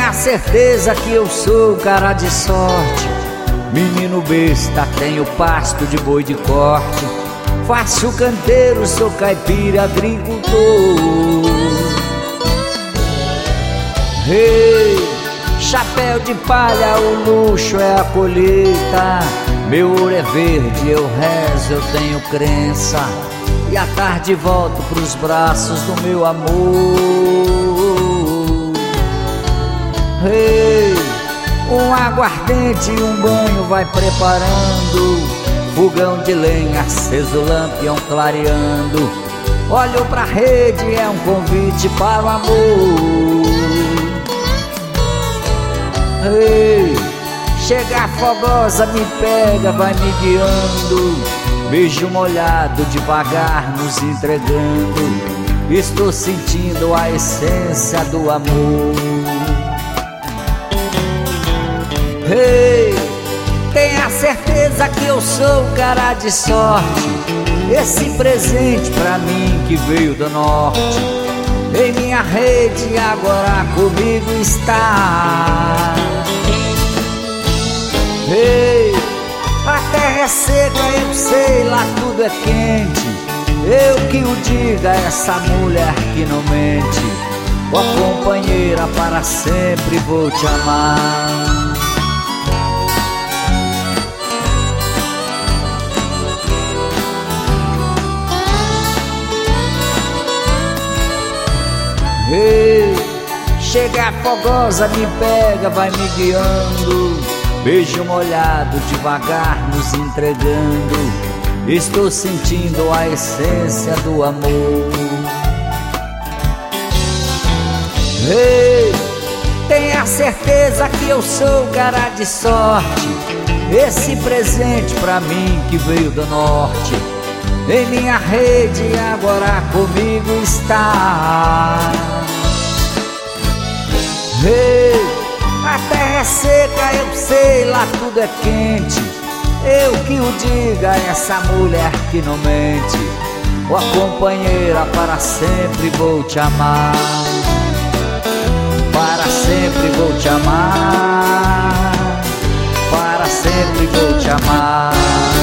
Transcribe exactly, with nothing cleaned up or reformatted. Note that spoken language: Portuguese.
Tenha certeza que eu sou cara de sorte, menino besta, tenho pasto de boi de corte, faço canteiro, sou caipira, agricultor. Hey, chapéu de palha, o luxo é a colheita, meu ouro é verde, eu rezo, eu tenho crença, e à tarde volto pros braços do meu amor. Hey, um aguardente e um banho vai preparando, fogão de lenha aceso, lampião clareando, olho pra rede, é um convite para o amor. Hey, chega fogosa, me pega, vai me guiando, beijo molhado, devagar nos entregando, estou sentindo a essência do amor. Hey, tenha certeza que eu sou cara de sorte, esse presente pra mim que veio do norte, em minha rede agora comigo está. Hey, a terra é seca, eu sei, lá tudo é quente, eu que o diga, essa mulher que não mente, ó companheira, para sempre vou te amar. Hey, chega fogosa, me pega, vai me guiando, beijo molhado, devagar nos entregando, estou sentindo a essência do amor. Hey, tenha certeza que eu sou cara de sorte, esse presente pra mim que veio do norte, em minha rede agora comigo está. Hey, a terra é seca, eu sei, lá tudo é quente, eu que o diga, essa mulher que não mente, ó companheira, para sempre vou te amar, para sempre vou te amar, para sempre vou te amar.